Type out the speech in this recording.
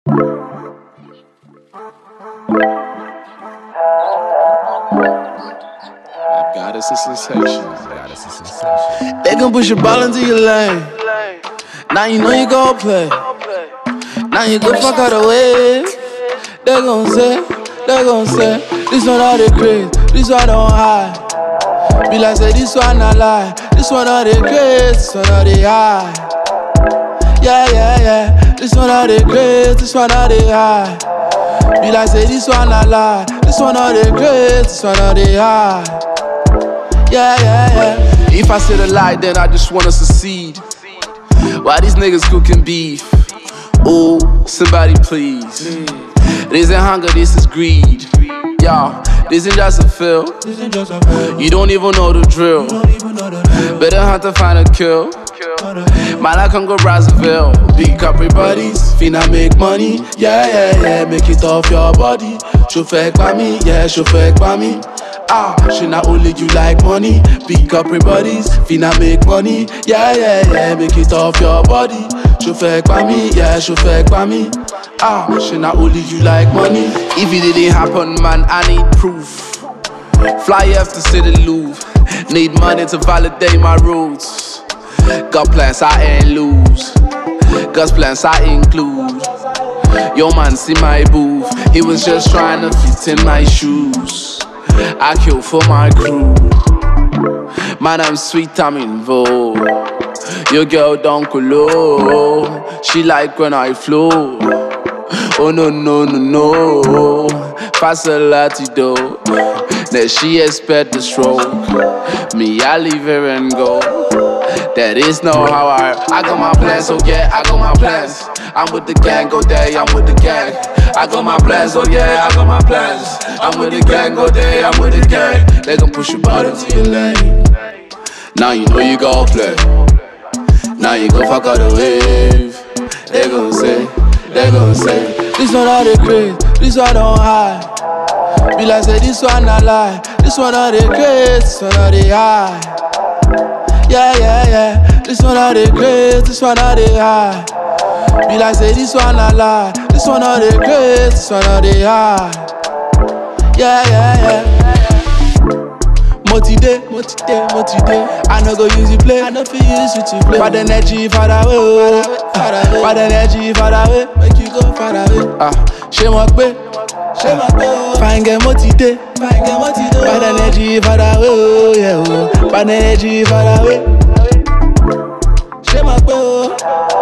Goddess of sensation. They gon' push your ball into your lane. Now you know you gon' play. Now you gon' fuck out the way. They gon' say, this one all they crazy, this one don't hide. Be like say this one not lie, this one all they crazy, this one all they hide. Yeah, this one all they crazy, this one all they hide. Be like say this one not lie, this one all they crazy, this one all they hide. Yeah. If I said a lie, then I just wanna succeed. Why these niggas cooking beef? Oh, somebody please. This ain't hunger, this is greed. Y'all, this ain't just a feel. You don't even know the drill. Better hunt to find a kill. Man, I can go Brazzaville. Big couple buddies, finna make money. Yeah, make it off your body. Chauffeur by me, yeah, chauffeur by me. She not only you like money. Big couple buddies, finna make money. Yeah, make it off your body. Chauffeur by me, yeah, chauffeur by me. She not only you like money. If it didn't happen, man, I need proof. Fly up to see the Louvre. Need money to validate my roots. Got plans I ain't lose. Got plans I include. Yo man, see my booth. He was just trying to fit in my shoes. I kill for my crew. Man, I'm sweet, I'm in vogue. Your girl don't low. She like when I flow. Oh no. Facility though. Then she expect the stroke. Me, I leave her and go. That is no how I got my plans, oh yeah, I got my plans. I'm with the gang, go there, I'm with the gang. I got my plans, oh yeah, I got my plans. I'm with the gang, go there, I'm with the gang. They gon' push your body to your lane. Now you know you gon' play. Now you gon' fuck out the wave. They gon' say, this one all they crazy, this one don't hide. Be like say this one not lie, this one all they crazy, this one all they hide. Yeah, this one all they crazy, this one all they hide. Be like say this one not lie, this one all they crazy, this one all they hide. Yeah. Moti-day. I no go use you play, I no feel use you to play. Bad energy far away, bad energy far away, make you go far away. Shame up, fine get moti-day. Bad energy far away, bad energy far away. Shame up,